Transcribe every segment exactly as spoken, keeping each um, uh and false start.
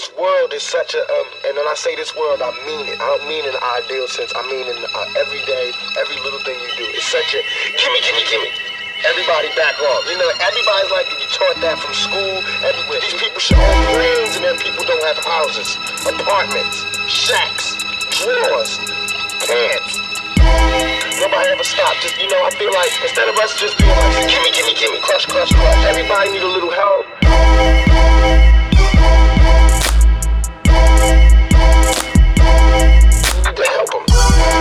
this world is such a, um, and when I say this world, I mean it. I don't mean in an ideal sense. I mean in uh, every day, every little thing you do. It's such a, gimme, gimme, gimme. Everybody back off. You know, everybody's like, you taught that from school, everywhere. These people should own planes and then people don't have houses, apartments, shacks, drawers, pants. Nobody ever stopped. Just, you know, I feel like instead of us just being like, gimme, gimme, gimme, crush, crush, crush, everybody need a little help. You need to help them.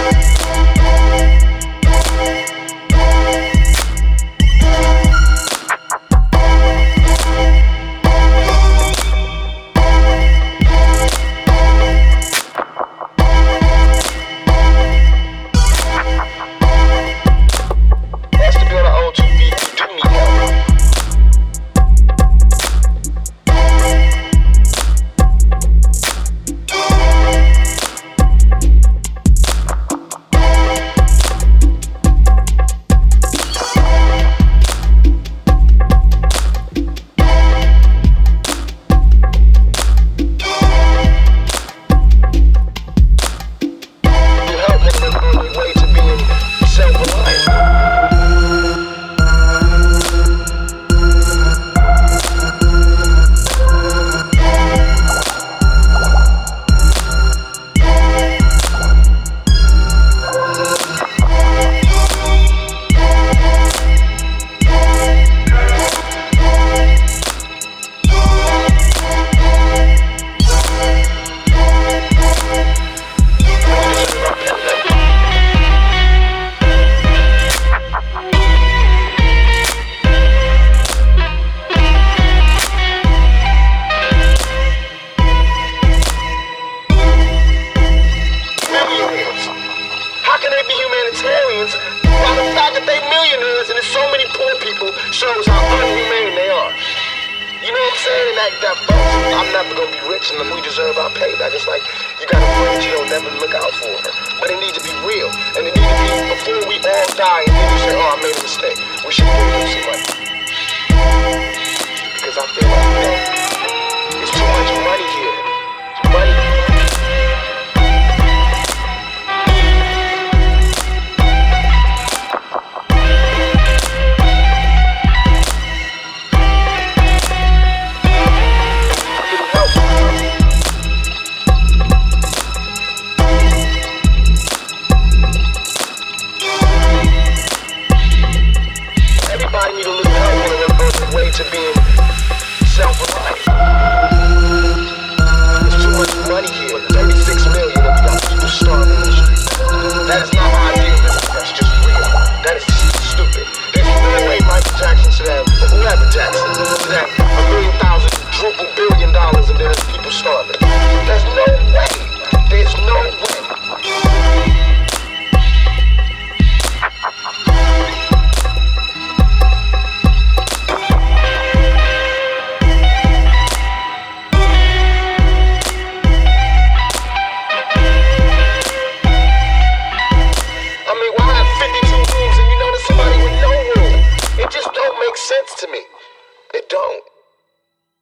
Shows how unhumane they are. You know what I'm saying? And that, that I'm never gonna be rich and we deserve our payback. It's like you got a friend you don't never look out for her. But it needs to be real. And it needs to be before we all die and then you say, oh, I made a mistake. We should give him some money. Because I feel like, you know, it's too much